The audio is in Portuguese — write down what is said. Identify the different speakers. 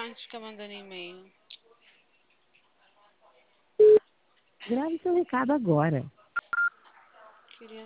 Speaker 1: antes fica mandando e-mail.
Speaker 2: Grave seu recado agora.
Speaker 1: Queria